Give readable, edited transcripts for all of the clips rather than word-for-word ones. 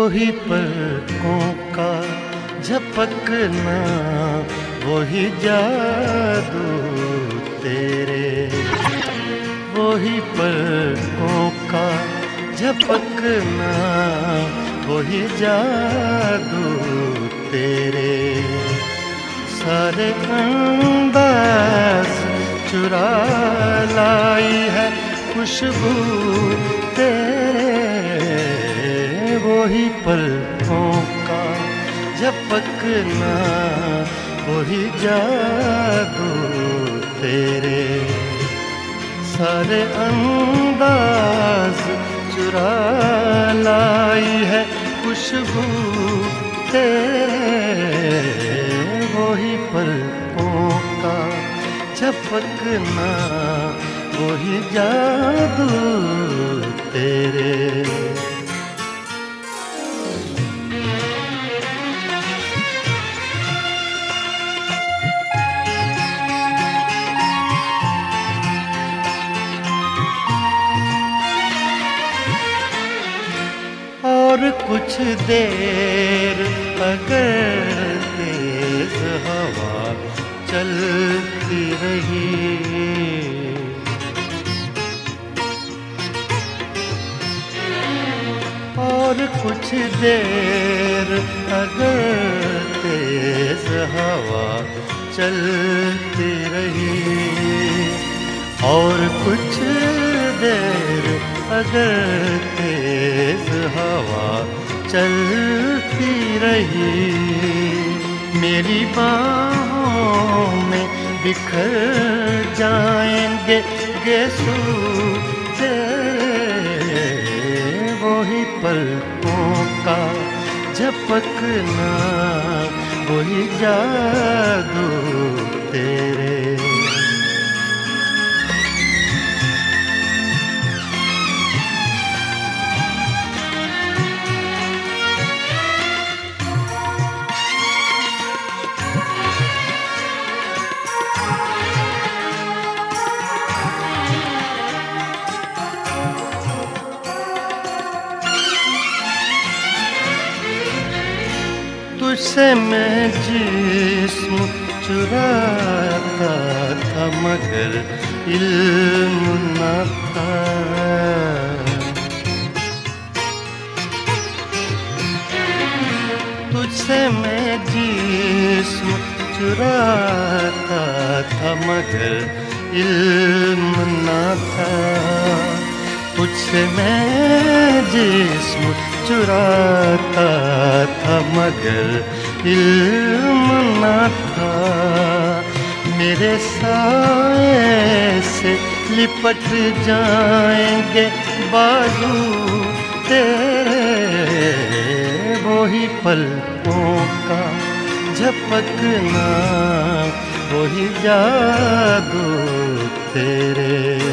वही पलकों का झपकना, वही जादू तेरे। वही पलकों का झपकना, वही जादू तेरे। सारे अंदाज चुरा लाई है खुशबू तेरे। वही पलकों का झपकना, वही जादू तेरे। सारे अंदाज चुरा लाई है खुशबू तेरे। वही पलकों का झपकना, वही जादू तेरे। और कुछ देर अगर तेज हवा चलती रही, और कुछ देर अगर तेज हवा चलती रही, और कुछ देर अगर तेज हवा चलती रही, मेरी बाहों में बिखर जाएंगे गेसू तेरे। वही पलकों का झपकना, वही जादू तेरे। तुझसे मैं जिस्म चुराता था मगर इल्म न था। तुझसे मैं जिस्म चुराता था मगर इल्म न था। तुझसे मैं जिस्म चुराता था मगर इल्म न था। मेरे साए से लिपट जाएंगे बाजू तेरे। वही पलकों का झपकना, वही जादू तेरे।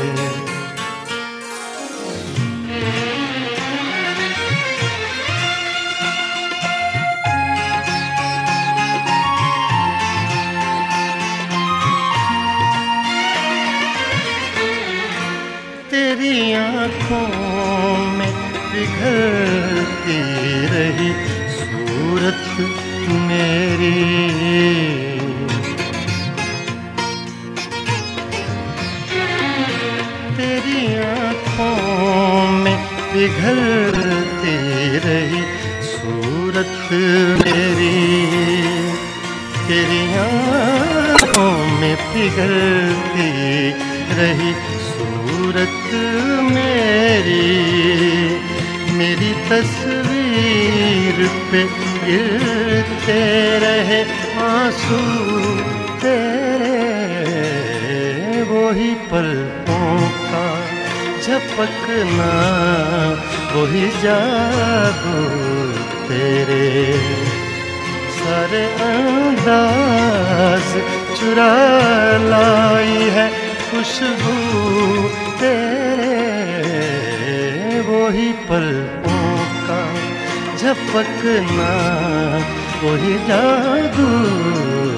तेरी आँखों में पिघलती रही सूरत मेरी। तेरी आँखों में पिघलती रही सूरत मेरी। तेरी आँखों में पिघलती रही सूरत मेरी। मेरी तस्वीर पे गिरते रहे आंसू तेरे। वही पलकों का झपकना, वही जादू तेरे। सारे अंदाज चुरा लाई है खुशबू तेरे। वही पलकों का झपकना, वही जादू